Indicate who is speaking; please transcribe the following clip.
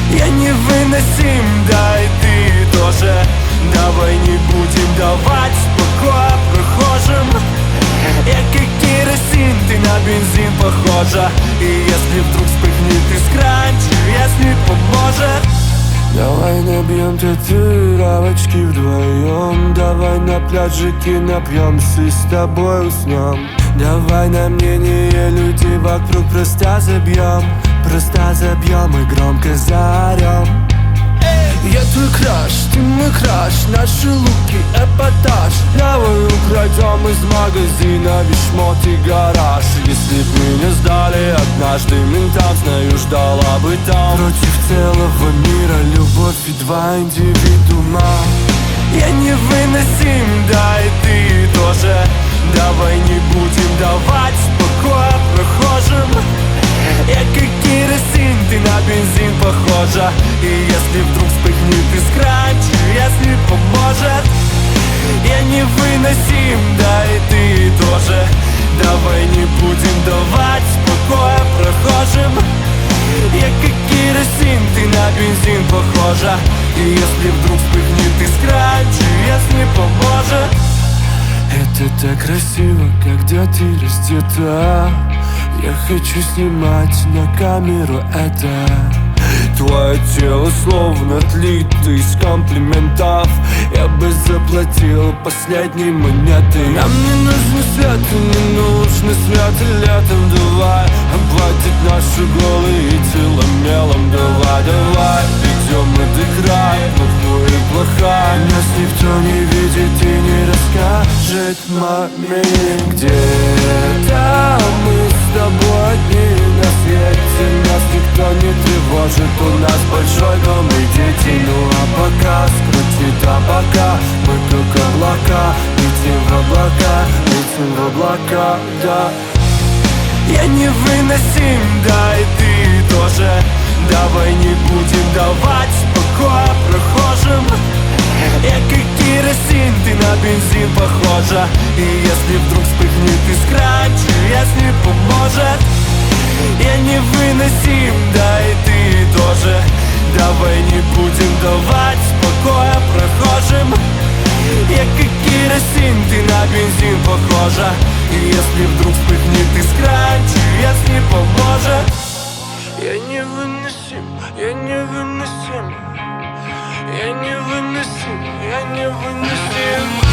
Speaker 1: Я невыносим, да и ты тоже. Давай не будем давать покоя прохожим. Я как керосин, ты на бензин похожа. И если вдруг вспыхнет искра, если поможет. Давай набьем татуировочки вдвоем. Давай на пляжике напьемся и с тобой уснем. Давай на мнение людей вокруг просто забьем и громко заорем. Я твой краш, ты мой краш, наши луки эпатаж. Давай украдем из магазина весь шмот и гараж. Если б меня сдали однажды ментам, знаю, ждала бы там. Против целого мира любовь и два индивидуума. Я невыносим, да и ты тоже. Давай не будем давать покоя прохожим. Я как керосин, ты на бензин похожа. И если вдруг вспыхнет искра, если поможет. Я невыносим, да и ты тоже. Давай не будем давать покоя прохожим. Я как керосин, ты на бензин похожа. И если вдруг вспыхнет искра, если поможет. Это так красиво, когда ты раздета. Я хочу снимать на камеру это. Твое тело словно отлито из комплиментов. Я бы заплатил последней монетой. Нам не нужно свет, не нужно свет летом. Давай обводить наши голые тела мелом. Давай, ведем это край, плохой и плохая. Нас никто не видит и не расскажет маме. Где-то мы с тобой одни на свете. Нас никто не тревожит, у нас большой дом и дети. Ну а пока скрутит облака, мы как облака, летим в облака, да. Я невыносим, да и ты тоже. Давай не будем давать покоя прохожим. Я как керосин, ты на бензин похожа. И если вдруг вспыхнет искра, если поможет. Я невыносим, да и ты тоже. Давай не будем давать покоя прохожим. Я как керосин, ты на бензин похожа. И если вдруг вспыхнет искра, если поможет. Я невыносим, я невыносим. Я невыносим, я невыносим.